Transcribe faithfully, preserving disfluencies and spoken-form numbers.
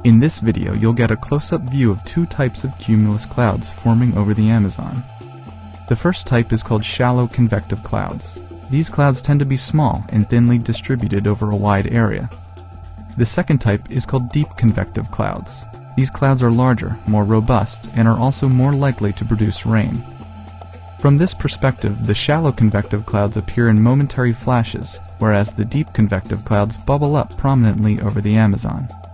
In this video, you'll get a close-up view of two types of cumulus clouds forming over the Amazon. The first type is called shallow convective clouds. These clouds tend to be small and thinly distributed over a wide area. The second type is called deep convective clouds. These clouds are larger, more robust, and are also more likely to produce rain. From this perspective, the shallow convective clouds appear in momentary flashes, whereas the deep convective clouds bubble up prominently over the Amazon.